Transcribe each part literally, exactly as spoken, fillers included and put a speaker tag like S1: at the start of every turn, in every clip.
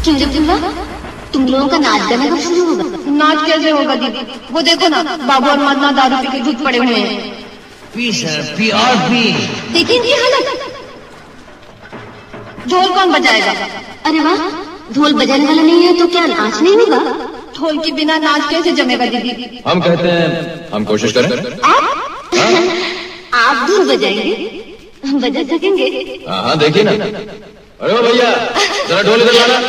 S1: क्यों रे फुलवा, तुम लोगों का नाच गाना कब शुरू होगा?
S2: नाच कैसे होगा दीदी? वो देखो ना, बाबू और मदना दारू पी के धूप पड़े हुए हैं।
S3: पी सर, पी और पी।
S1: देखिए इनकी हालत।
S2: ढोल कौन बजाएगा?
S1: अरे वाह, ढोल बजाने वाला नहीं है तो क्या नाच नहीं होगा?
S2: ढोल के बिना नाच कैसे जमेगा दीदी?
S4: हम कहते हैं हम कोशिश करें।
S1: आप आप ढोल बजाएंगे? बजा सकेंगे?
S4: हाँ हाँ देखिए ना। अरे ओ भैया, जरा ढोल इधर लाना।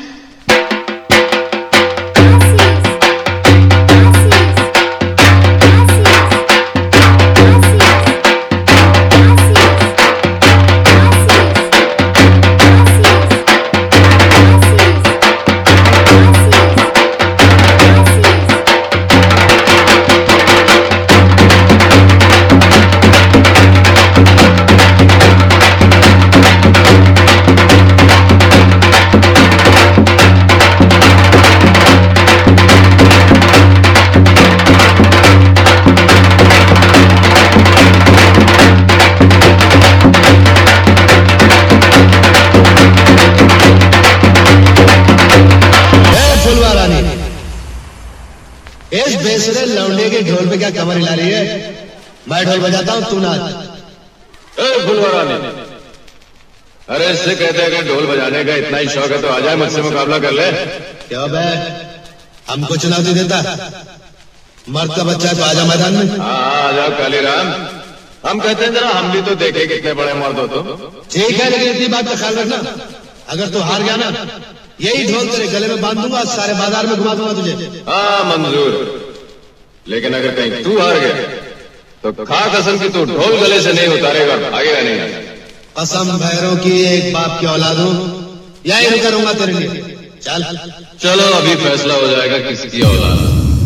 S5: इस बेसुरे लौंडे के ढोल पे क्या कमर हिला रही है? मैं ढोल बजाता हूँ, तू नाच।
S4: फुलवारा ने, अरे इससे कहते हैं कि ढोल बजाने का इतना ही शौक है तो आ जाए मुझसे मुकाबला कर ले।
S5: क्या बे, हमको चुनौती देता? मर्द का बच्चा है तो आजा मैदान में।
S4: हाँ आ जाओ काली राम। हम कहते हैं जरा हम भी तो देखे कितने बड़े मर्द हो तुम।
S5: ठीक है, लेकिन इतनी बात का ख्याल रखना, अगर तू हार गया ना, यही ढोल तेरे गले में बांध दूंगा, सारे बाजार में घुमा दूंगा तुझे।
S4: हाँ मंजूर, लेकिन अगर कहीं तू हार गया तो खा कसम की तू ढोल गले से नहीं उतारेगा, आगे नहीं।
S5: कसम भैरों की, एक बाप की औलाद हूं, यही करूंगा तेरे लिए। चल
S4: चलो अभी फैसला हो जाएगा किसकी औलाद।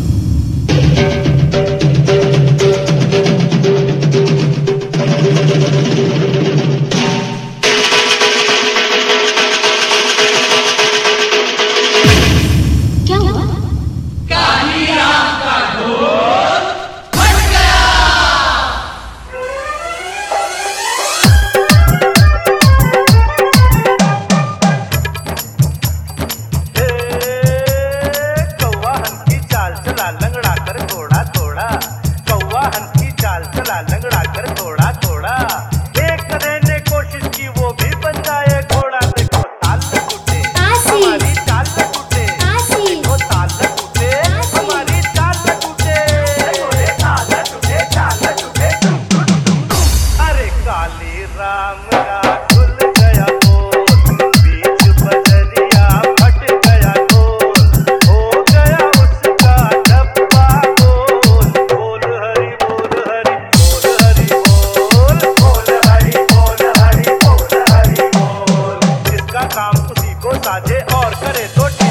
S6: लंगड़ा कर थोड़ा थोड़ा, कौवा हंसी चाल चला लंगड़ा कर थोड़ा थोड़ा। एक करे ने कोशिश की वो भी बन जाए घोड़ा। देखो ताल न टूटे हमारी चाल न टूटे, देखो ताल न टूटे हमारी चाल न टूटे, ताल न टूटे चाल न टूटे। अरे काली राम का खुल गया बोल, बीच बजरिया फट गया ढोल, हो गया उसका डब्बा गोल। बोल हरि बोल हरि बोल हरि बोल, बोल हरि बोल हरि बोल हरि बोल। जिसका काम उसी को साजे और करे तो